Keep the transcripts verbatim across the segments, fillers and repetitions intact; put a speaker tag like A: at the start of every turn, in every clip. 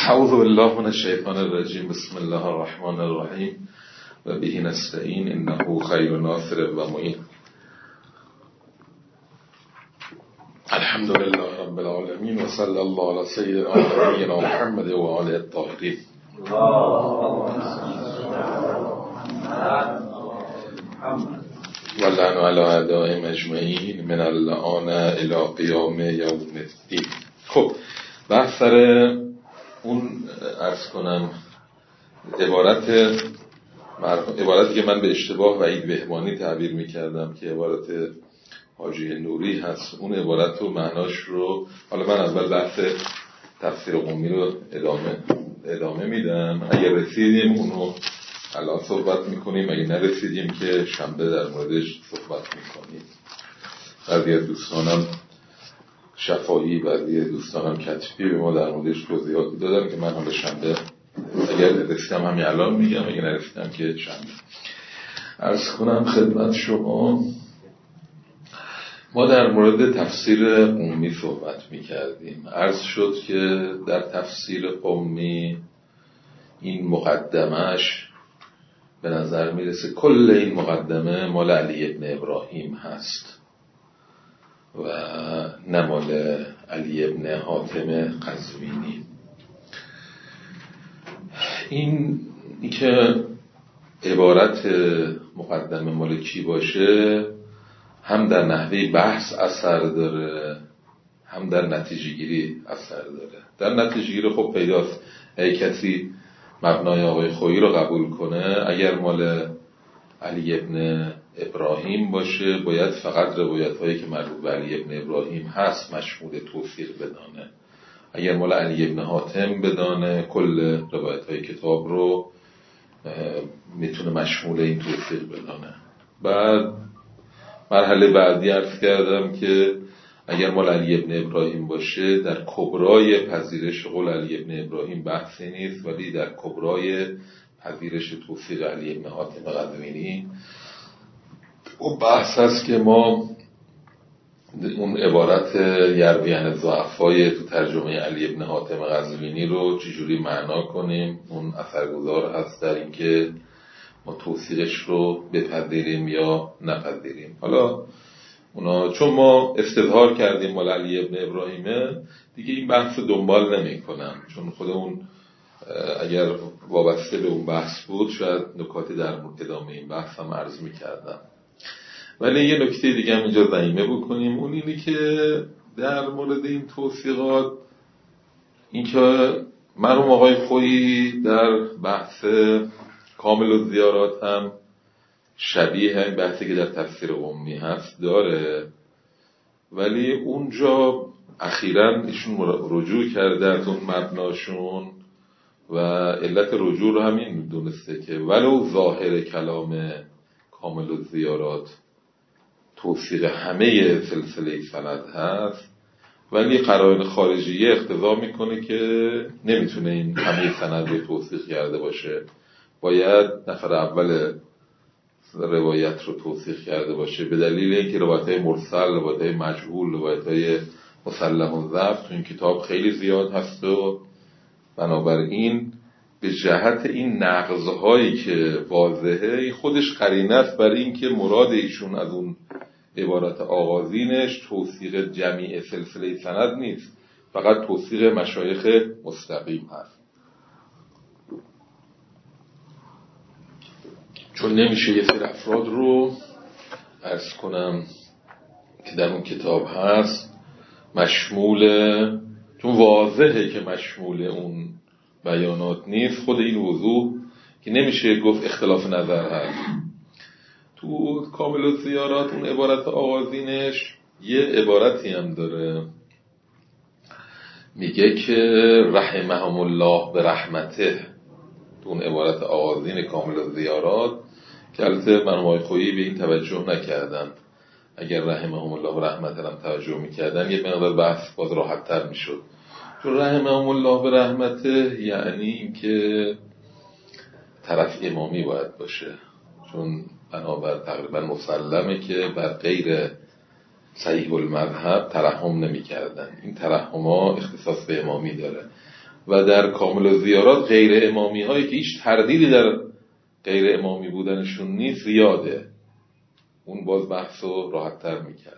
A: اعوذ بالله من الشیطان الرجیم. بسم الله الرحمن الرحیم و به نستعین انه خیر ناصر و معین. الحمد لله رب العالمین و صلی الله علی سیدنا و نبینا محمد و آله الطاهرین. و لعن علی اعدائهم اجمعین من اللعان الی قیام یوم الدین. خب بحث سر اون عرض کنم عبارت عبارتی که من به اشتباه وحید بهبانی تعبیر میکردم که عبارت حاجی نوری هست، اون عبارت و معناش رو حالا من اول بحث تفسیر قمی رو ادامه ادامه میدم. اگر رسیدیم اونو الان صحبت میکنیم، اگه نرسیدیم که شنبه در موردش صحبت میکنیم. بعضی از دوستانم شفایی، بعضی دوستانم کتفی به ما در موردش توضیحاتی دادن که من حالا شنبه اگر رسیدم همین الان میگم، اگه نرسیدم که شنبه. عرض کنم خدمت شما ما در مورد تفسیر قمی صحبت میکردیم. عرض شد که در تفسیر قمی این مقدمش به نظر میرسه کل این مقدمه مال علی ابن ابراهیم هست و نه مال علی ابن حاتم قزوینی. این که عبارت مقدمه مال کی باشه هم در نحوه بحث اثر داره، هم در نتیجه گیری اثر داره. در نتیجه گیری خب پیداست اگه کسی مبنای آقای خویی رو قبول کنه، اگر مال علی ابن ابراهیم باشه باید فقط روایت هایی که مربوط به علی ابن ابراهیم هست مشمول توثیق بدانه. اگر مال علی ابن حاتم بدانه کل روایت های کتاب رو میتونه مشمول این توثیق بدانه. بعد مرحله بعدی عرض کردم که اگر مال علی ابن ابراهیم باشه در کبرای پذیرش قول علی ابن ابراهیم بحثی نیست، ولی در کبرای پذیرش توثیق علی ابن حاتم قزوینی و بحث هست که ما اون عبارت یرویان ضعفای تو ترجمه علی ابن حاتم قزوینی رو چجوری معنا کنیم. اون اثرگذار هست در این که ما توثیقش رو بپذیریم یا نپذیریم. حالا اونا چون ما استظهار کردیم مال علی ابن ابراهیمه دیگه این بحث رو دنبال نمی کنم، چون خود اون اگر وابسته به اون بحث بود شاید نکاتی در ادامه این بحث هم عرض می کردم. ولی یه نکته دیگه هم اینجا ضمیمه بکنیم، اون اینی که در مورد این توثیقات این که مرحوم آقای خویی در بحث کامل الزیارات هم شبیه این بحثی که در تفسیر قمی هست داره، ولی اونجا اخیراً ایشون رجوع کرده از اون مبناشون و علت رجوع رو همین دونسته که ولو ظاهر کلام کامل الزیارات توثیق همه سلسله سند هست، ولی قرائن خارجیه اقتضا میکنه که نمیتونه این همه سند رو توثیق کرده باشه، باید نفر اول روایت رو توثیق کرده باشه، به دلیل اینکه روایت‌های مرسل، روایت‌های مجهول، روایت‌های مسلم الضعف تو این کتاب خیلی زیاد هست و بنابراین به جهت این نقض‌هایی که واضحه خودش قرینه است برای اینکه مراد ایشون از اون عبارت آغازینش توثیق جمیع سلسله سند نیست، فقط توثیق مشایخ مستقیم هست. چون نمیشه یه سری افراد رو عرض کنم که در اون کتاب هست مشمول، چون واضحه که مشمول اون بیانات نیست، خود این وضوح که نمیشه گفت اختلاف نظر هست. تو کامل الزیارات اون عبارت آغازینش یه عبارتی هم داره میگه که رحمهم الله به رحمته، تو اون عبارت آغازین کامل الزیارات که البته مرحوم آقای خویی به این توجه نکردن، اگر رحمهم الله به رحمته هم توجه میکردن یه مقدار بحث باز راحت تر میشد. چون رحمهم الله به رحمته یعنی این که طرف امامی باید باشه، چون بنابر تقریبا مسلمه که بر غیر صحیح المذهب ترحم نمی کردن. این ترحم ها اختصاص به امامی داره. و در کامل زیارات غیر امامی هایی که هیچ تردیدی در غیر امامی بودنشون نیست زیاده. اون باز بحث رو راحت تر میکرد.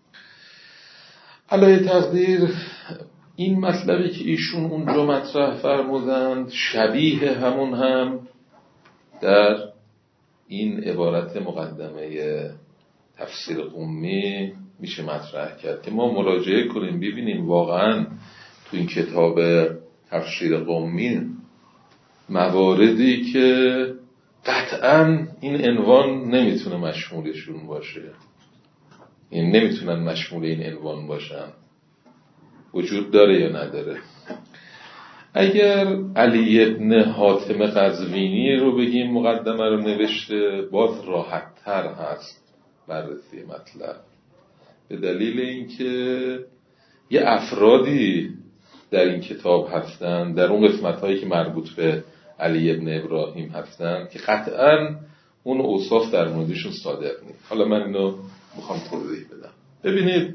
A: علای تقدیر این مطلبی که ایشون اونجا مطرح فرمودند شبیه همون هم در این عبارت مقدمه تفسیر قمی میشه مطرح کرد که ما مراجعه کنیم ببینیم واقعا تو این کتاب تفسیر قمی مواردی که قطعا این عنوان نمیتونه مشمولشون باشه، این نمیتونن مشمول این عنوان باشن، وجود داره یا نداره. اگر علی ابن حاتم قزوینی رو بگیم مقدمه رو نوشته باز راحت تر هست بررسی مطلب، به دلیل اینکه یه افرادی در این کتاب هستن در اون قسمت هایی که مربوط به علی ابن ابراهیم هستن که قطعا اون اوصاف در موردشون صادق نیست. حالا من اینو میخوام توضیح بدم. ببینید،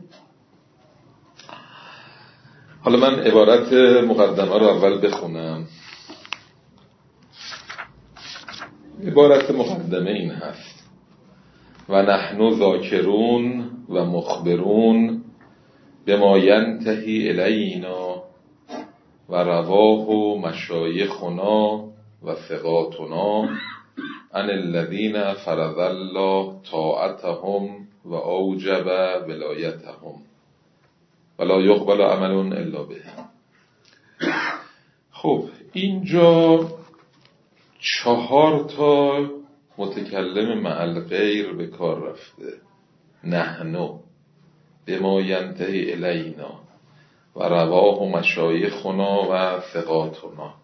A: حالا من عبارت مقدمه رو اول بخونم. عبارت مقدمه این هست: و نحن ذاکرون و مخبرون بما ینتهی الینا و رواه مشایخنا و ثقاتنا عن الذین فرض الله طاعتهم و اوجب ولایتهم ولا یقبل عمل الا به. خب اینجا چهار تا متکلم مع غیر به کار رفته. نحنو، بما ینتهی الینا و رواه مشایخنا و ثقاتنا.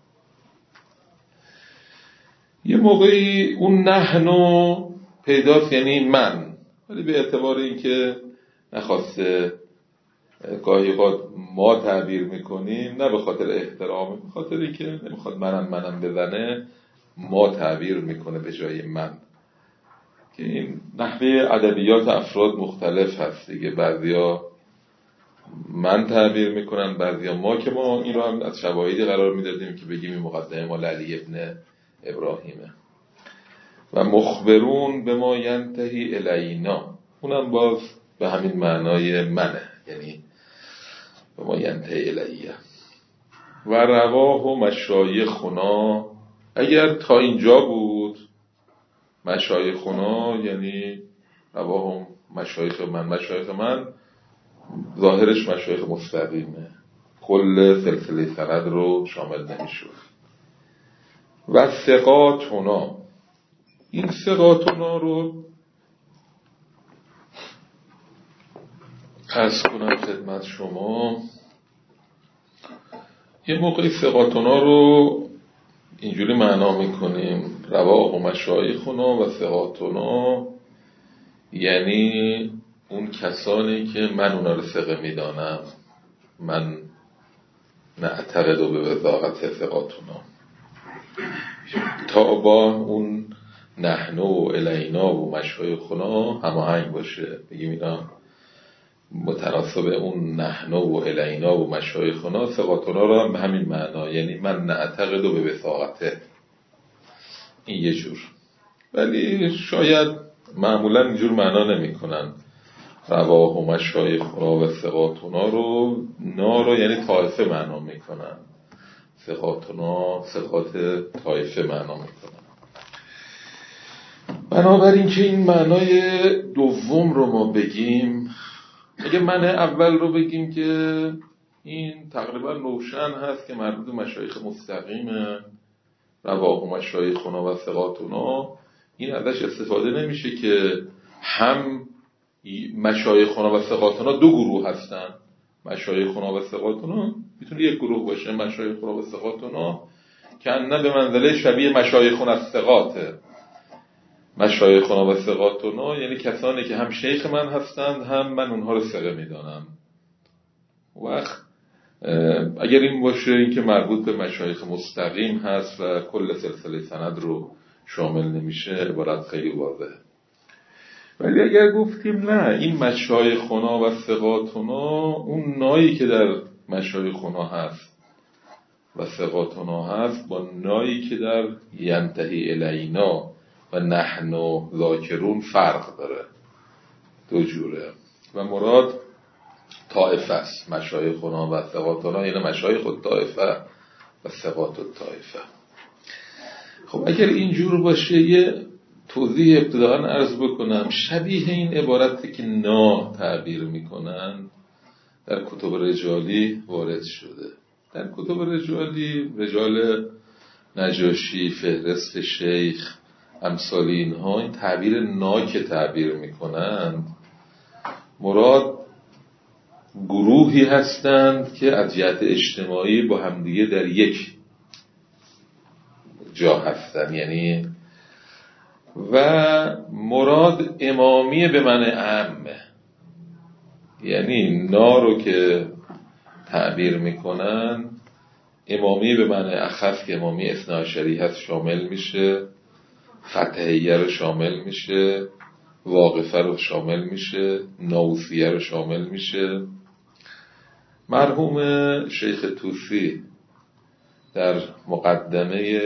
A: یه موقعی اون نحنو پیداست یعنی من، ولی به اعتبار اینکه نخواسته گاهی اوقات ما تعبیر میکنیم، نه به خاطر احترام، به خاطر اینکه نمیخواد منم منم بزنه، ما تعبیر میکنه به جای من. که این نحوه ادبیات افراد مختلف هست دیگه، بعضیا من تعبیر میکنن، بعضیا ما، که ما این رو هم از شواهدی قرار میدادیم که بگیم این مقدمه مال علی ابن ابراهیمه. و مخبرون به ما ینتهی الینا، اونم باز به همین معنای منه، یعنی به ما ینتهی الیه. و رواه و مشایخنا، اگر تا اینجا بود مشایخنا یعنی رواه مشایخ من، مشایخ من ظاهرش مشایخ مستقیمه، کل سلسله سند رو شامل نمیشود. و ثقاتنا، این ثقاتنا رو عرض کنم خدمت شما. یه موقعی ثقاتنا رو اینجوری معنا میکنیم رواه و مشایخنا و ثقاتنا، یعنی اون کسانی که من اونا رو ثقه میدانم، من نعتقد و به وثاقت ثقاتنا، تا با اون نحن و الینا و مشایخنا هماهنگ باشه، بگیم اینا متناسب اون نحن و الینا و مشایخنا. ثقاتنا رو هم به همین معنا، یعنی من نعتقد و به وثاقته، این یه جور. ولی شاید معمولا اینجور معنا نمی کنن رواه و مشایخنا و ثقاتنا رو، نا رو یعنی طایفه معنا می کنن، ثقاتنا ثقات طایفه معنا می کنن. بنابراین که این معنای دوم رو ما بگیم، اگه معنی اول رو بگیم که این تقریبا روشن هست که مربوط به مشایخ مستقیمه، رواه و مشایخنا و ثقاتنا، این ازش استفاده نمیشه که هم مشایخنا و ثقاتنا دو گروه هستن. مشایخنا و ثقاتنا میتونه یک گروه باشه، مشایخنا و ثقاتنا که نه به منزله شبیه مشایخنا از ثقاته. مشایخنا و ثقاتنا یعنی کسانی که هم شیخ من هستند هم من اونها رو ثقه میدانم. وقت اگر این باشه این که مربوط به مشایخ مستقیم هست و کل سلسله سند رو شامل نمیشه، عبارت خیلی واضحه. ولی اگر گفتیم نه، این مشایخنا و ثقاتنا اون نایی که در مشایخنا هست و ثقاتنا هست با نایی که در ینتهی الینا و نحن ذاکرون فرق داره، دو جوره و مراد طائفه است. مشایخنا و ثقاتنا یعنی مشایخ الطائفه و ثقات الطائفه. خب اگر اینجور باشه یه توضیح ابتداءً عرض بکنم. شبیه این عبارتی که نا تعبیر میکنن در کتب رجالی وارد شده. در کتب رجالی، رجال نجاشی، فهرست شیخ، امثال اینها، این تعبیر نا که تعبیر میکنند مراد گروهی هستند که از جهت اجتماعی با همدیگه در یک جا هستند، یعنی و مراد امامیه به معنی عامه، یعنی نا رو که تعبیر میکنن امامیه به معنی اخص که امامی اثنا عشری هست شامل میشه، فتحیه رو شامل میشه، واقفه رو شامل میشه، ناوسیه رو شامل میشه. مرحوم شیخ طوسی در مقدمه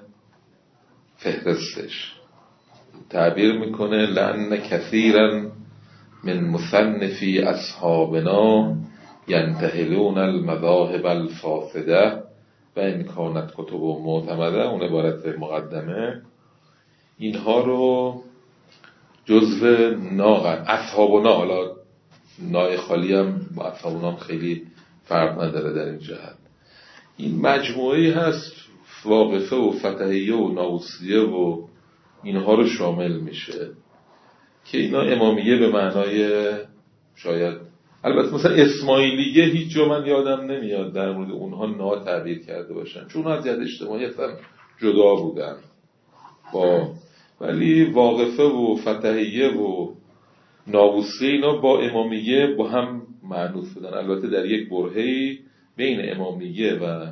A: فهرستش تعبیر میکنه لأن کثیرا من مصنفی اصحابنا ینتهلون المذاهب الفاسده و این کانت کتب معتمده، اون عبارت مقدمه، اینها رو جزو ناقن اصحابنا، حالا نای خالی هم با اصحابنا هم خیلی فرق نداره در این جهت، این مجموعی هست واقفه و فتحیه و ناوسیه و اینها رو شامل میشه که اینا امامیه به معنای شاید، البته مثلا اسماعیلیه هیچ جا من یادم نمیاد در مورد اونها نا تعبیر کرده باشن، چون از جهت اجتماعی اصلا جدا بودن با، ولی واقفه و فتحیه و ناوسیه اینا با امامیه با هم معنوس بودن. البته در یک برهه‌ای بین امامیه و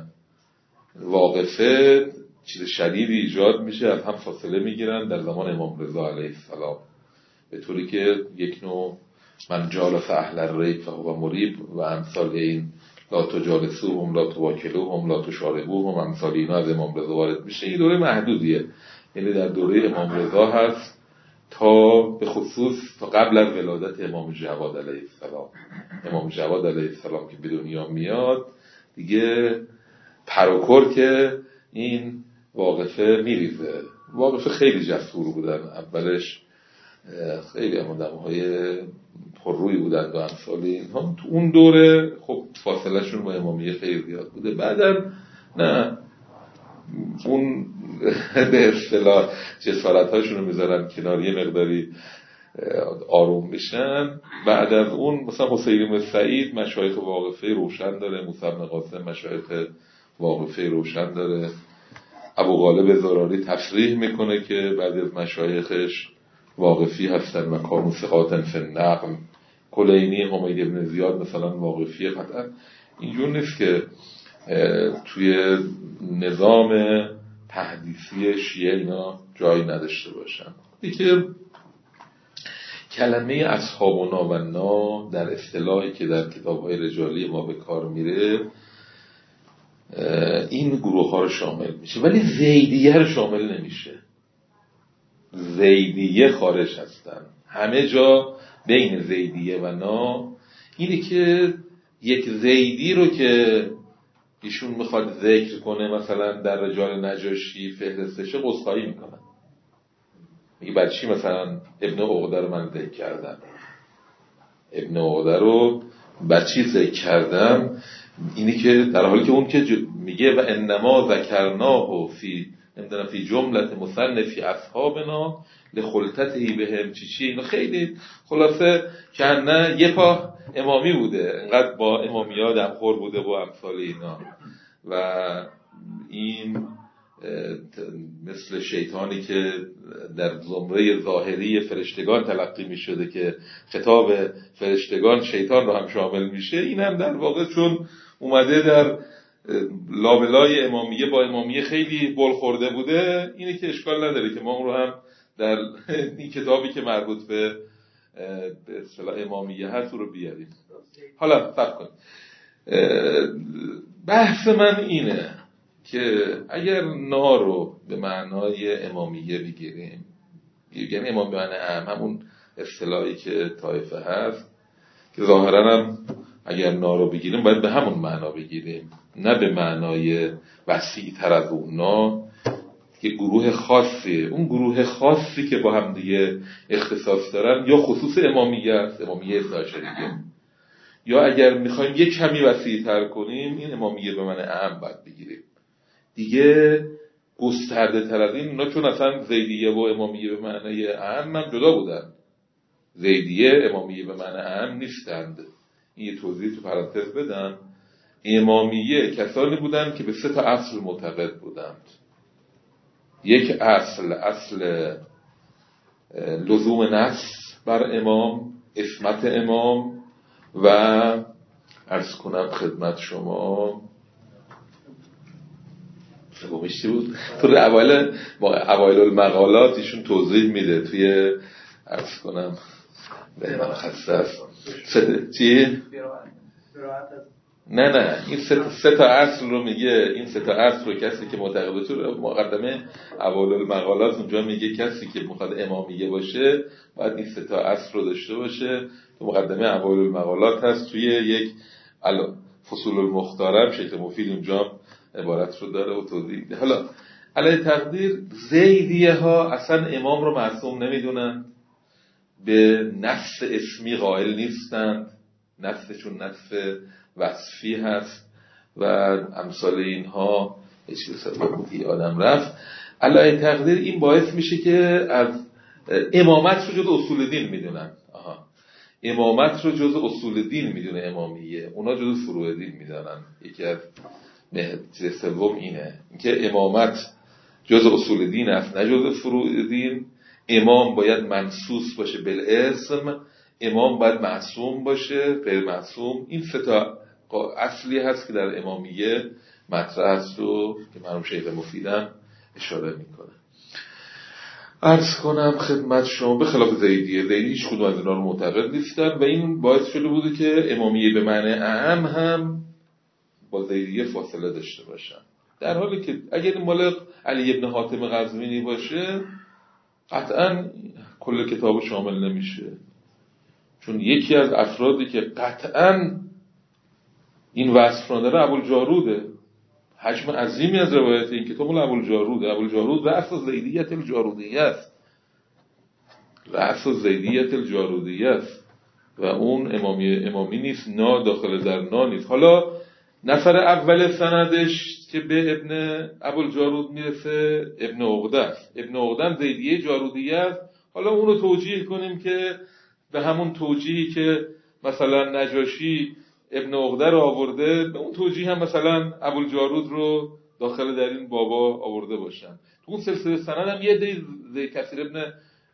A: واقفه چیز شدیدی ایجاد میشه، از هم فاصله میگیرن در زمان امام رضا علیه السلام، به طوری که یک نوع من جالس اهل الریب فهو مریب و امثال این لا تجالسوهم لا تواکلوهم لا تشاربوهم امثال اینا از امام رضا وارد میشه. این دوره محدودیه، یعنی در دوره امام رضا هست تا به خصوص تا قبل از ولادت امام جواد علیه السلام. امام جواد علیه السلام که به دنیا میاد دیگه پروکور که این واقفه میریزه. واقفه خیلی جسور بودن، اولش خیلی آدم‌های پررویی بودن و امثالی هم تو اون دوره خب فاصله شون با امامیه خیلی زیاد بوده. بعدم نه اون به اصطلاح جسارت‌هاشون رو میذارن کنار، یه مقداری آروم بشن. بعد از اون مثلا حسین بن سعید مشایخ واقفه روشن داره، موسی بن قاسم مشایخ واقفه روشن داره، ابو غالب زراری تصریح میکنه که بعضی از مشایخش واقفی هستن و کانوا ثقات فی النقل. کلینی حمید بن زیاد مثلا واقفی قطعا. اینجور نیست که توی نظام تحدیثی شیعه اینا جایی نداشته باشن. دیگه کلمه اصحابنا و نا در اصطلاحی که در کتاب‌های رجالی ما به کار میره این گروه ها رو شامل میشه، ولی زیدیه رو شامل نمیشه. زیدیه خارج هستن. همه جا بین زیدیه و نا اینه که یک زیدی رو که ایشون میخواد ذکر کنه مثلا در رجال نجاشی فهرستشه قصخایی میکنن، میگه بعد چی مثلا ابن عقده رو من ذکر کردم، ابن عقده رو بعد چی ذکر کردم، اینی که در حالی که اون که میگه و انما ذکرناه فی نمیدونم فی جملت مصنفی اصحابنا لخلطته بهم چی چی، اینو خیلی خلاصه که نه یه پا امامی بوده، انقدر با امامیا دمخور بوده با امثال اینا. و این مثل شیطانی که در زمره ظاهری فرشتگان تلقی می شده که خطاب فرشتگان شیطان رو هم شامل میشه، این هم در واقع چون اومده در لابلای امامیه با امامیه خیلی بل خورده بوده، اینه که اشکال نداره که ما اون رو هم در این کتابی که مربوط به به اصطلاح امامیه هست رو بیاریم. حالا فرق کن. بحث من اینه که اگر نا رو به معنای امامیه بگیریم، یعنی امام به معنی اعم، همون اصطلاحی که طایفه هست که ظاهرا هم اگر نا رو بگیریم باید به همون معنا بگیریم، نه به معنای وسیع تر از اون. نا که گروه خاصی، اون گروه خاصی که با هم دیگه اختصاص دارن یا خصوص امامیه است، امامیه اثناعشریه، یا اگر میخوایم یک کمی وسیع تر کنیم این امامیه به معنی اعم باید بگیریم دیگه. گسترده تر از این اونا، چون اصلا زیدیه و امامیه به معنی اعم هم جدا بودن، زیدیه امامیه به معنی اعم نیستند. این یه توضیح تو پرانتز بدم. امامیه کسانی بودند که به سه تا اصل معتقد بودند. یک اصل، اصل لزوم نص بر امام، عصمت امام، و عرض کنم خدمت شما سومیش چی بود؟ تو اوایل اوایل المقالات ایشون توضیح میده توی عرض کنم به من خسته است چی؟ نه نه این سه تا, سه تا اصل رو میگه. این سه تا اصل رو کسی که معتقده، تو مقدمه اوایل المقالات اونجا میگه کسی که میخواد امامیه باشه باید این سه تا اصل رو داشته باشه. تو مقدمه اوایل المقالات هست، توی یک فصول المختاره شکل مفید اونجا عبارت رو داره و توضیح میده. حالا علی تقدیر زیدیه ها اصلا امام رو معصوم نمیدونن، به نص اسمی قائل نیستند، نصشون نص وصفی هست و امثال اینها. هیچ چیزی آدم رفت. علی تقدیر این باعث میشه که از امامت رو جز اصول دین میدونن. آها، امامت رو جز اصول دین میدونه امامیه، اونا جز فروع دین میدونن. یکی از چیز سوم اینه که امامت جز اصول دین است نه جز فروع دین. امام باید منصوص باشه بالاسم، امام باید معصوم باشه غیر معصوم. این سه تا اصلی هست که در امامیه مطرح است و که مرحوم شیخ مفیدم اشاره میکنه. عرض کنم خدمت شما به خلاف زیدیه، زیدی هیچ کدوم از اینا رو معتقد نیستن و این باعث شده بوده که امامیه به معنی اعم هم با زیدیه فاصله داشته باشن، در حالی که اگر مال علی ابن حاتم قزوینی باشه قطعا کل کتاب شامل نمیشه، چون یکی از افرادی که قطعا این وصف را داره ابوالجاروده. حجم عظیمی از روایت این کتاب مال ابوالجاروده. ابوالجارود رأس زیدیت الجارودیه است، رأس زیدیت الجارودیه است و اون امامی امامی نیست، نا داخل در نا نیست. حالا نفر اول سندش که به ابن ابوالجارود میرسه ابن عقده است. ابن عقده زیدیه جارودیه است. حالا اون رو توجیه کنیم که به همون توجیهی که مثلا نجاشی ابن عقده رو آورده، به اون توجیه هم مثلا ابوالجارود رو داخل در این بابا آورده باشن. تو اون سلسله سند هم یه دی زی کثیر ابن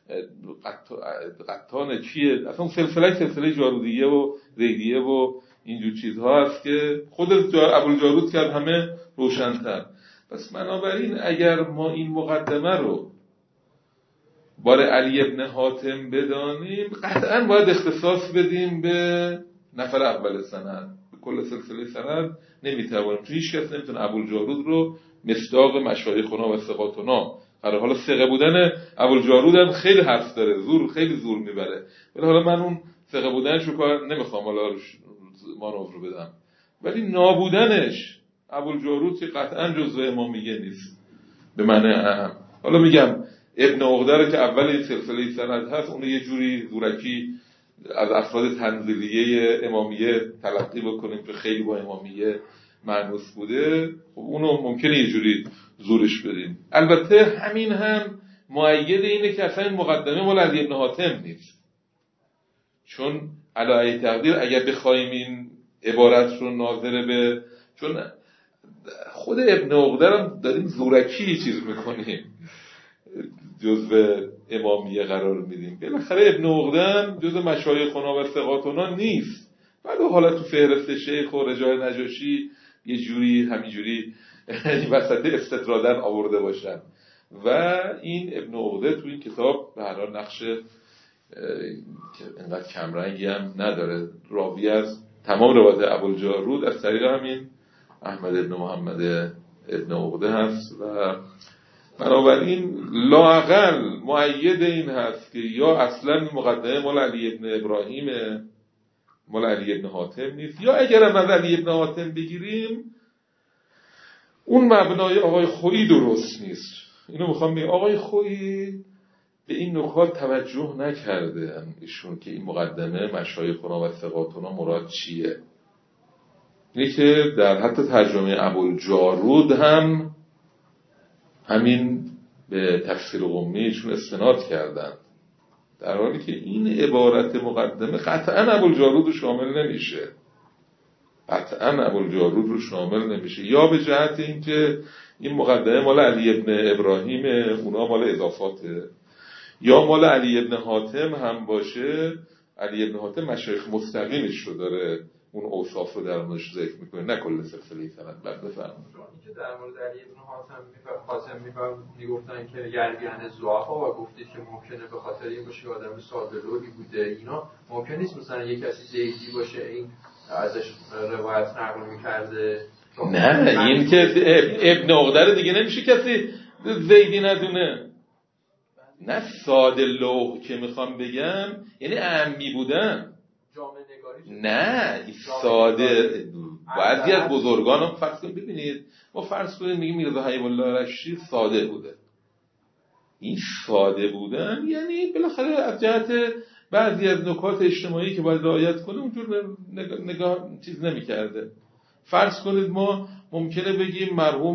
A: قطان چیه، اصلا اون سلسله سلسله جارودیه و زیدیه و اینجور چیزها هست که خود ابوالجارود کرد همه روشن‌تر. پس بنابراین اگر ما این مقدمه رو بار علی ابن حاتم بدانیم قطعا باید اختصاص بدیم به نفر اول سند، به کل سلسله سند نمیتوانیم، چون هیچ کس نمیتونه ابوالجارود رو مصداق مشایخنا و ثقاتنا قرار. حالا ثقه بودن ابوالجارود هم خیلی حرف داره، زور خیلی زور میبره، ولی حالا من اون ثقه بودنش رو کار نمیخوام حالا مانور رو بدم، ولی نابودنش ابوالجارود که قطعا جزء امامیه نیست به معنی اهم. حالا میگم ابن عقده رو که اول این سلسله سند هست اون یه جوری زورکی از افراد تنزیلیه امامیه تلقی بکنیم که خیلی با امامیه مانوس بوده، خب اونو ممکنه یه جوری زورش بدیم. البته همین هم مؤید اینه که اصلا این مقدمه مال علی ابن حاتم نیست، چون علی تقدیر اگر بخوایم این عبارت رو ناظر به، چون خود ابن عقده رو داریم زورکی چیز میکنیم جزء امامیه قرار میدیم، بالاخره ابن عقده جزء مشایخنا و ثقاتنا نیست، ولی حالا تو فهرست شیخ و رجال نجاشی یه جوری همینجوری وسط استطرادن آورده باشن و این ابن عقده تو این کتاب به هر حال نقش که انقدر کمرنگی هم نداره. راوی از تمام روایت ابوالجارود از طریق همین احمد ابن محمد ابن عقده هست و بنابراین لااقل مؤید این هست که یا اصلا مقدمه مال علی ابن ابراهیم مال علی ابن حاتم نیست، یا اگر هم از علی ابن حاتم بگیریم اون مبنای آقای خویی درست نیست. اینو میخوام بگم آقای خویی به این نکات توجه نکرده ایشون که این مقدمه مشایخنا و ثقاتنا مراد چیه. اینه که در حتی ترجمه ابوالجارود هم همین به تفسیر قمی ایشون استناد کردن، در حالی که این عبارت مقدمه قطعا ابوالجارود رو شامل نمیشه، قطعا ابوالجارود رو شامل نمیشه، یا به جهت اینکه این مقدمه مال علی ابن ابراهیم اونا مال اضافاته، یا مال علی ابن حاتم هم باشه علی ابن حاتم مشایخ مستقیمش رو داره اون اوصاف رو در موردش ذکر میکنه، نه کل سلسله سند. بعد بفرمایید
B: این که در مورد علی ابن حاتم حاتم میگفتن که یربیان ضعفا و گفتید که ممکنه به خاطر این باشه که آدم ساده لوحی بوده، اینا ممکن نیست مثلا یک کسی زیدی باشه این ازش روایت نقل میکرده.
A: نه این که ابن عقده دیگه نمیشه کسی زیدی ندونه. نه ساده لوح که میخوام بگم یعنی عمی بودن، نه این ساده. بعضی از بزرگان هم فرض کنید، ببینید ما فرض کنید میگیم میرزا حبیب الله رشتی ساده بوده، این ساده بودن یعنی بالاخره از جهت بعضی از نکات اجتماعی که باید رعایت کنه اونجور نگاه چیز نمی‌کرده. فرض کنید ما ممکنه بگیم مرحوم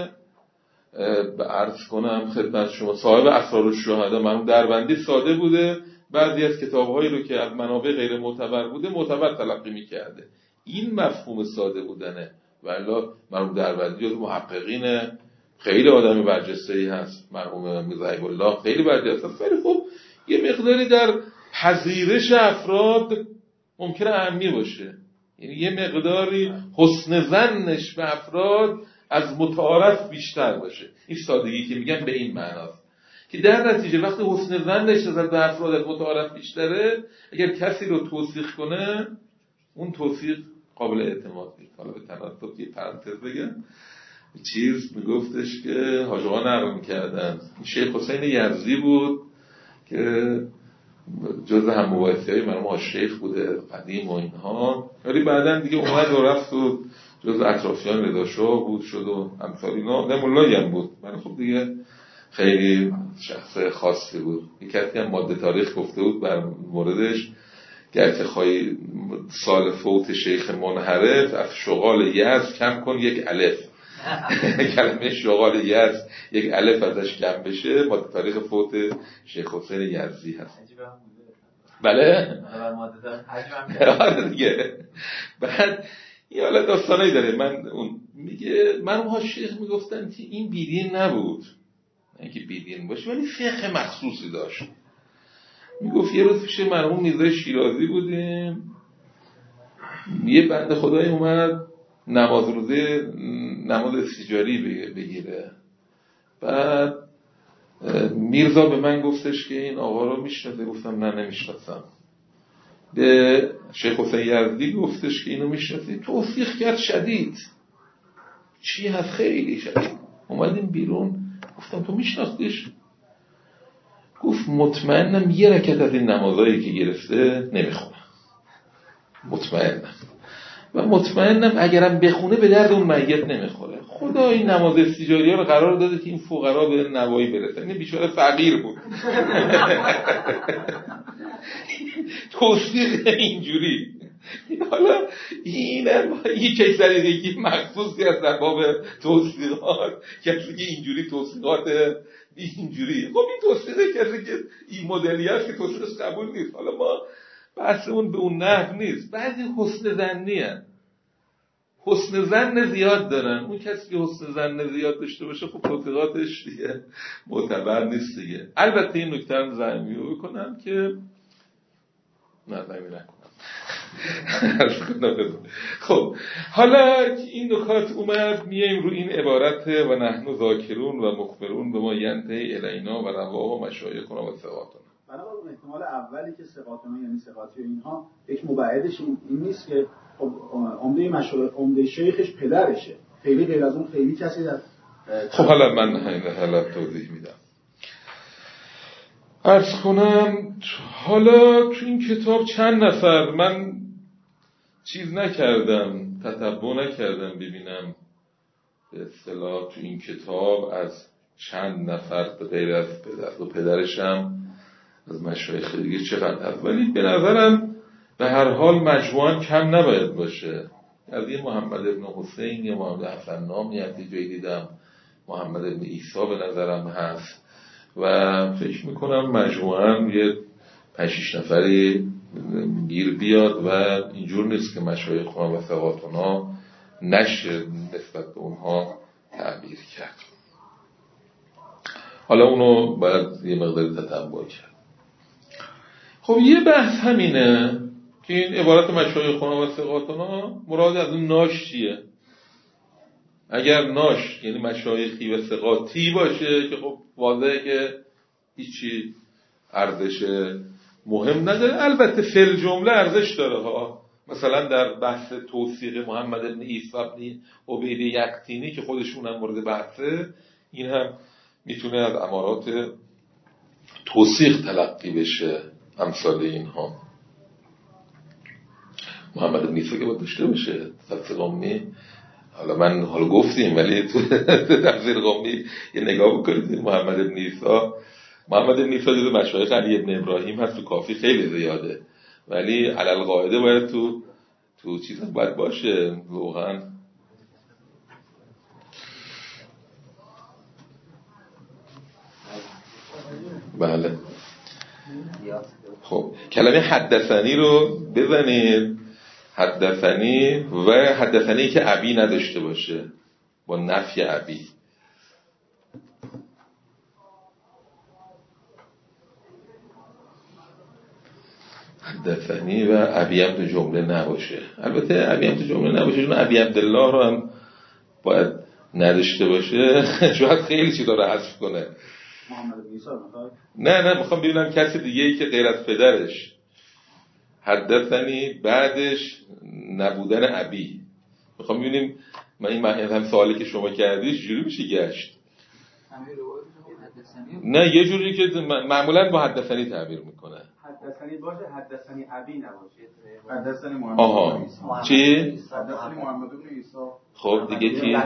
A: به عرض کنم خدمت شما صاحب اسرار الشهدا مرحوم دربندی ساده بوده، بعضی از کتاب‌هایی رو که از منابع غیر معتبر بوده معتبر تلقی می‌کرده، این مفهوم ساده بودنه. والا مرحوم دربندی جزو محققین خیلی آدمی برجسته‌ای هست، مرحوم میرزا حبیب الله خیلی برجسته است، ولی خب یه مقداری در پذیرش افراد ممکنه اهمی باشه، یعنی یه مقداری حسن ظنش به افراد از متعارف بیشتر باشه. این سادگی که میگم به این معناست که در نتیجه وقتی حسن ظنش از به افراد از متعارف بیشتره، اگر کسی رو توثیق کنه اون توثیق قابل اعتماد نیست. حالا به تناسب یه پرانتز بگم، چیز میگفتش که حاج آقا نقل میکردن شیخ حسین یزدی بود که جز هم مباحثه‌های مرحوم حاج شیخ بوده قدیم و اینها، ولی بعدن دیگه اومد و رفت و جز اطرافیان رضا شاه بود شد و امثال اینا، نه ملایی هم بود، من خب دیگه خیلی شخص خاصی بود. یک کسی هم ماده تاریخ گفته بود بر موردش، گرچه خواهی سال فوت شیخ منحرف از شغال یزد کم کن یک الف کلمه شغال یزد یک الف ازش کم بشه، ماده تاریخ فوت شیخ حسین یزدی هست. بله آره دیگه. بعد یه حالا داستانایی داره، من اون میگه مرحوم حاج شیخ میگفتن که این بیدین نبود، نه اینکه بیدین باشه ولی فقه مخصوصی داشت. میگفت یه روز پیش مرحوم میرزا شیرازی بودیم، یه بنده خدایی اومد نماز روزه نماز استیجاری بگیره، بعد میرزا به من گفتش که این آقا رو میشناسه؟ گفتم نه نمیشناسم. به شیخ حسین یزدی گفتش که اینو میشناسی؟ توصیح کرد شدید، چی هست خیلی شدید. اومدیم بیرون گفتم تو میشناسیش؟ گفت مطمئنم یه رکعت از این نمازایی که گرفته نمیخونه، مطمئنم، و مطمئنم اگرم بخونه به درد اون میت نمیخوره. خدا این نماز استیجاری ها رو قرار داده که این فقرا به نوایی برسن، این بیچاره فقیر بود. توصیق اینجوری. حالا این یه کیسری دیگه مخصوصی از در باب توصیقات، کسی که اینجوری توصیقات اینجوری، خب این توصیقه کسی که این مدلی هست که توصیقش قبول نیست. حالا ما بحثمون به اون نحو نیست. بعضی حسن ظنی هست، حسن ظن زیاد دارن، اون کسی که حسن ظن زیاد داشته باشه خب توصیقاتش دیگه معتبر نیست دیگه. البته این نکته رو زمینی بکنم که نه زمینی نکنم. خب حالا این نکات اومد میایم رو این عبارت و نحن ذاکرون و مخبرون به ما ینتهی الینا و رواه و مشایخنا و ثقاتنا.
C: بنابراین اون احتمال اولی که ثقاتنا یعنی ثقاتی و اینها یک مبعدش این نیست که خب عمده مشایخ عمده شیخش پدرشه، خیلی غیر از اون خیلی کسی در
A: خب حالا من حالا توضیح میدم. عرض کنم حالا تو این کتاب چند نفر، من چیز نکردم، تتبع نکردم ببینم به اصطلاح تو این کتاب از چند نفر به غیر از پدر و پدرشم از مشایخ دیگه چقدر هست، ولی به نظرم به هر حال مجموعاً کم نباید باشه. از یه محمد ابن حسین یا محمد حسن نامی از یه جایی دیدم، محمد ابن عیسی به نظرم هست و فکر میکنم مجموعاً یه پنج شش نفری گیر بیاد و اینجور نیست که مشایخ و ثقاتنا نشه نسبت به اونها تعبیر کرد. حالا اونو باید یه مقداری تتبع کرد. خب یه بحث همینه که این عبارت مشایخ و ثقاتنا مراد از اون ناش چیه؟ اگر ناش یعنی مشایخی و ثقاتی باشه که خب واضحه که هیچی ارزش مهم نداره، البته فل جمله ارزش داره ها. مثلا در بحث توثیق محمد ابن عیسی ابن عبید یقطینی که خودشون هم مورد بحثه، این هم میتونه از امارات توثیق تلقی بشه امثال اینها. محمد ابن عیسی که باید داشته باشه تفسیر قمی، حالا من حالا گفتیم ولی تو تفسیر قمی یه نگاه بکنید. محمد ابن عیسی محمد ابن عیسی جز مشایخ علی ابن ابراهیم هست، تو کافی خیلی زیاده، ولی علل قاعده باید تو تو چیزا باید باشه واقعا. بله خب کلمه حدثنی رو بزنید، حدثنی و حدثنی که ابی نداشته باشه با نفی ابی. حدثنی و ابی هم تو جمله نباشه. البته ابی هم تو جمله نباشه چون ابی عبدالله رو هم باید نداشته باشه شاید خیلی چیزا رو حذف کنه.
C: محمد بن عیسی میخواد؟
A: نه نه میخوام ببینم کسی دیگه ای که غیر از پدرش حدثنی بعدش نبودن ابی. میخوام ببینیم من این هم سوالی که شما کردی چجوری میشه گشت. نه یه جوری که معمولا با حدثنی تعبیر میکنه.
C: حدثنی باشه حدثنی ابی نباشه. حدثنی محمد
A: آها چی؟
C: حدثنی محمد بن عیسی.
A: خب دیگه کی؟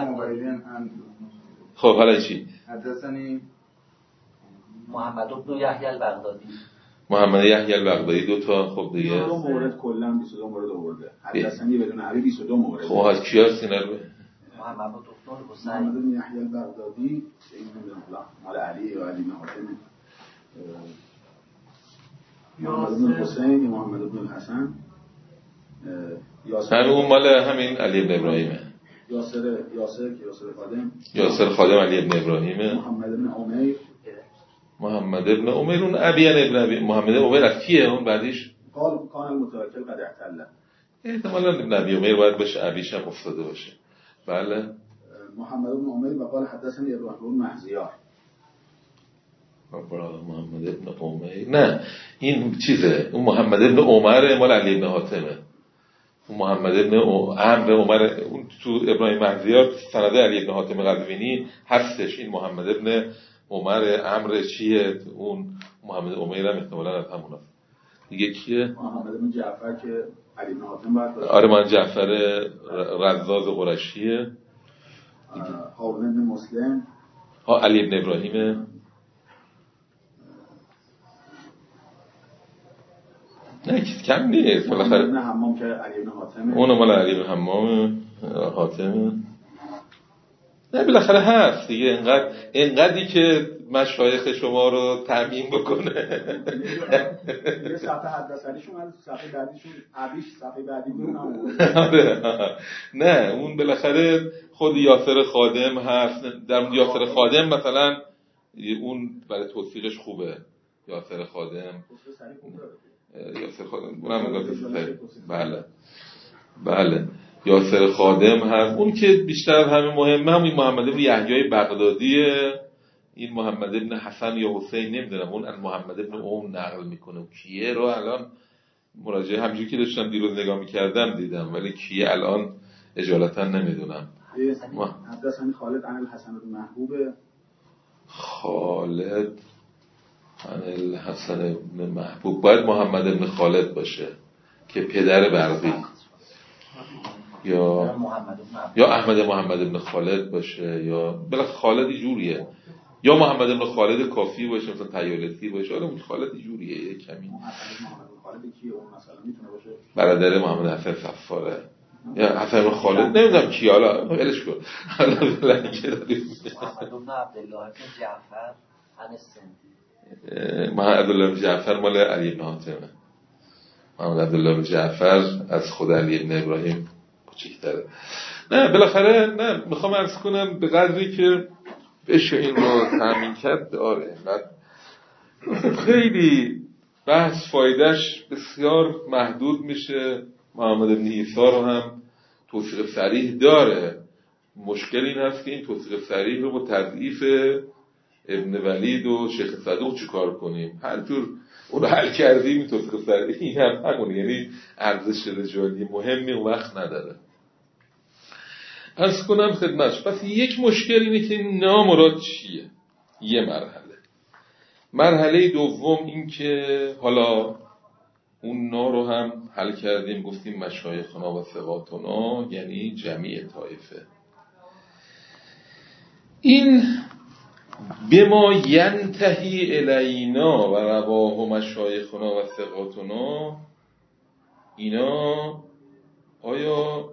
A: خب حالا چی؟
C: حدثنی
D: محمد بن یحیی البغدادی.
A: محمد یحیی البغدادی دو تا. خب دیگه
C: دو مورد کلا بیست و دو مورد آورده. حدثنی بدون ابی بیست و دو مورد.
A: خب از کی هست اینا رو؟
D: محمد بن حسین
C: محمد بن یحیی البغدادی این نمیدونم مال علی یا علی بن حاتم، محمد بن حسین، محمد بن الحسن،
A: یاسر اون مال همین علی بن ابراهیمه.
C: یاسر یاسر که یاسر خادم
A: یاسر خادم علی بن ابراهیمه.
C: محمد بن عمیر
A: محمد بن عمیر اون ابی ابن ابی محمد بن عمیر از کیه اون بعدش؟
C: قال کان المتوکل قد اعتل.
A: احتمالاً ابن ابی عمیر باید باشه ابیش هم افتاده باشه. بله
C: محمد بن عمیر و قال حدثني ابراهیم بن مهزیار.
A: محمد ابن عمیر نه این چیزه، اون محمد ابن عمر مال علی ابن حاتمه. اون محمد ابن عمر عمر اون تو ابراهیم مهزیار سند علی ابن حاتم قزوینی هستش. این محمد ابن عمر عمرو چیه؟ اون محمد عمیر هم احتمالاً از همون هست. دیگه کیه؟
C: محمد بن جعفر که علی بن حاتم باید باشه.
A: آره محمد جعفر رزاز قرشیه.
C: هارون بن مسلم
A: ها علی بن ابراهیمه. نه کم نیست بالاخره.
C: ابن حمام که علی بن حاتمه.
A: اون مال علی بن حمام حاتمه. نه بالاخره هست دیگه. اینقدر اینقدری که مشایخ شما رو تعمیم بکنه.
C: یه صفحه حدثنیشون هست، صفحه بعدیشون ابیش، صفحه بعدی اون
A: نه اون بالاخره خود یاسر خادم هست. در یاسر خادم مثلا اون برای توثیقش خوبه. یاسر خادم یاسر خادم اونم میگه بله بله یاسر خادم هست. اون که بیشتر همه مهمه هم این محمد بن یحیی بغدادیه. این محمد بن حسن یا حسین نمیدونم اون از محمد بن اون نقل میکنه و کیه رو الان مراجعه همجوری که داشتم دیروز نگاه میکردم دیدم ولی کیه الان اجالتا نمیدونم.
C: حدثنی خالد عن الحسن بن محبوب.
A: خالد عن الحسن بن محبوب باید محمد بن خالد باشه که پدر برقی، یا یا احمد محمد بن خالد باشه، یا بلا خالدی جوریه، یا محمد بن خالد کافی باشه مثلا تیالسی باشه. حالا اون خالدی جوریه یه کمی.
C: محمد بن خالد کیه اون مثلا میتونه باشه؟
A: برادر محمد حسن صفاره یا حسن بن خالد نمیدونم کی، حالا ولش کن. حالا لنگه داریم
D: محمد بن عبدالله بن جعفر عن السندی.
A: محمد عبدالله بن جعفر مال علی بن حاتمه. محمد عبدالله بن جعفر از خود علی بن ابراهیم کوچیک‌تره. نه بالاخره نه میخوام عرض کنم به قدری که بشه این رو تامین کرد داره. خیلی بحث فایدهش بسیار محدود میشه. محمد بن عیسی رو هم توثیق صریح داره. مشکل این هست که این توثیق صریح رو با تضعیف ابن ولید و شیخ صدوق چیکار کنیم؟ هر جور اون رو حل کردیم این توثیق صریح این هم همونه، یعنی ارزش رجالی مهمی اون وقت نداره. عرض کنم خدمتش. پس یک مشکل اینه که نامراد چیه؟ یه مرحله. مرحله دوم این که حالا اون نا رو هم حل کردیم، گفتیم مشایخنا و ثقاتنا یعنی جمیع طایفه. این به ما ینتهی الینا و رواه مشایخنا و ثقاتنا، اینا آیا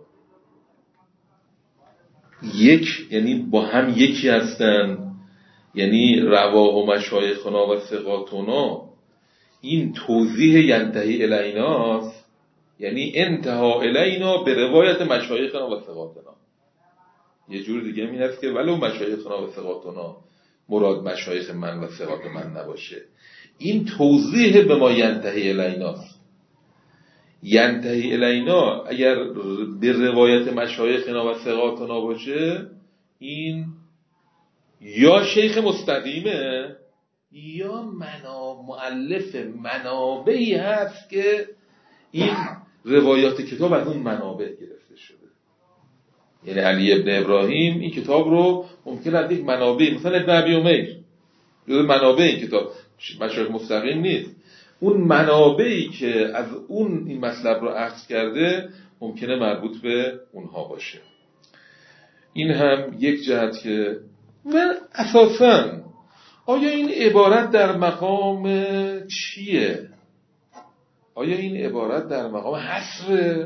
A: یک یعنی با هم یکی هستن؟ یعنی رواه و مشایخنا و ثقاتنا این توضیح ینتهی الیناست، یعنی انتها الینا به روایت مشایخنا و ثقاتنا. یه جور دیگه می هست که ولو مشایخنا و ثقاتنا مراد مشایخ من و ثقات من نباشه، این توضیح به ما ینتهی الیناست. ینتهی الینا اگر به روایت مشایخنا و ثقاتنا باشه، این یا شیخ مستقیمه یا منا مؤلف منابعی هست که این روایات کتاب از اون منابع گرفته شده. یعنی علی ابن ابراهیم این کتاب رو ممکن است یک منابع مثلا ابن ابی امیر جز منابع این کتاب مشایخ مستقیم نیست، اون منابعی که از اون این مطلب رو اخذ کرده ممکنه مربوط به اونها باشه. این هم یک جهت که و اساساً آیا این عبارت در مقام چیه؟ آیا این عبارت در مقام حصر؟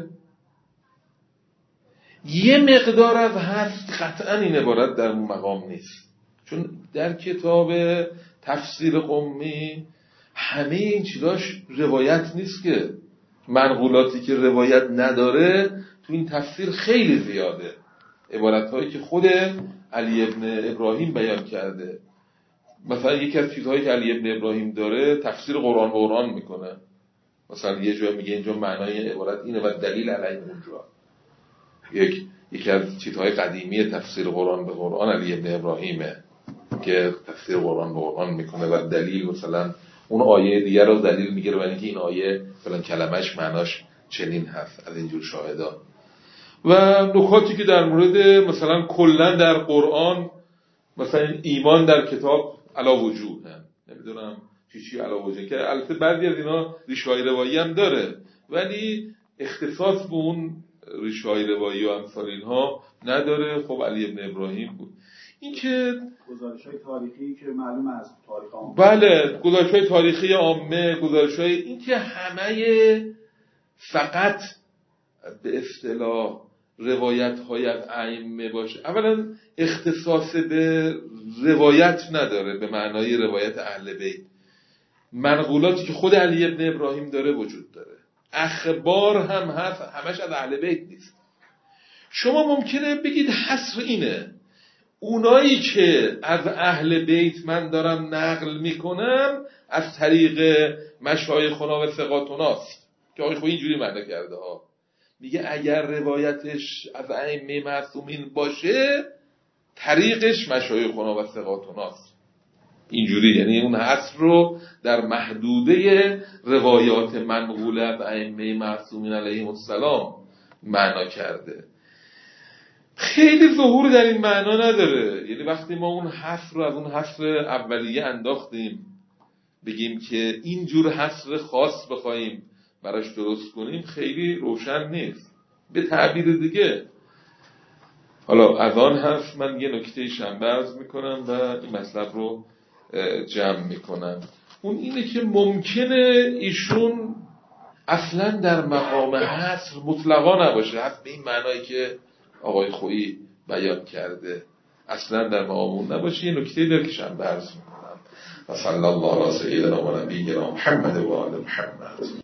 A: یه مقدار از حصر قطعاً این عبارت در مقام نیست، چون در کتاب تفسیر قمی همه این چیزاش روایت نیست، که منقولاتی که روایت نداره تو این تفسیر خیلی زیاده. عبارت‌هایی که خود علی ابن ابراهیم بیان کرده، مثلا یکی از چیزهایی که علی ابن ابراهیم داره تفسیر قرآن به قرآن میکنه. مثلا یه جا میگه اینجا معنای عبارت اینه و دلیل علیه اونجا. یک یکی از چیزهای قدیمی تفسیر قرآن به قرآن علی ابن ابراهیمه که تفسیر قرآن به قرآن میکنه و دلیل مثلا اون آیه دیگر رو دلیل میگیره برای اینکه این آیه فلان کلمش معناش چنین هست از اینجور شاهدا. و نکاتی که در مورد مثلا کلا در قرآن مثلا ایمان در کتاب علا وجود هم نمیدونم چی چی علا وجود، که البته بعضی از اینا ریشه‌های روایی هم داره ولی اختصاص به اون ریشه‌های روایی و امثال اینها نداره. خب علی ابن ابراهیم بود. این که
C: گزارش‌های تاریخی که معلوم است تاریخ عامه،
A: بله گزارش‌های تاریخی عامه، گزارش‌های این که همه فقط به اصطلاح روایت‌های از ائمه باشه، اولا اختصاص به روایت نداره به معنای روایت اهل بیت. منقولاتی که خود علی ابن ابراهیم داره وجود داره، اخبار هم هست، همش از اهل بیت نیست. شما ممکنه بگید حصر اینه اونایی که از اهل بیت من دارم نقل میکنم از طریق مشایخنا و ثقاتناست، که آقای خود اینجوری معنی کرده ها. میگه اگر روایتش از ائمه معصومین باشه طریقش مشایخنا و ثقاتناست. اینجوری یعنی اون حصر رو در محدوده روایات منقوله از ائمه معصومین علیهم السلام معنا کرده. خیلی ظهور در این معنا نداره. یعنی وقتی ما اون حصر رو از اون حصر اولیه انداختیم بگیم که اینجور حصر خاص بخوایم براش درست کنیم خیلی روشن نیست. به تعبیر دیگه، حالا از آن حرف من یه نکته شنبه عرض میکنم و این مطلب رو جمع میکنم. اون اینه که ممکنه ایشون اصلا در مقام حصر مطلقا نباشه، حتی به این معنایی که آقای خویی بیان کرده اصلا در مقام اون نباشه. یه نکته داره که شنبه عرض میکنم. و صلی الله علی سیدنا و نبینا محمد و آل محمد.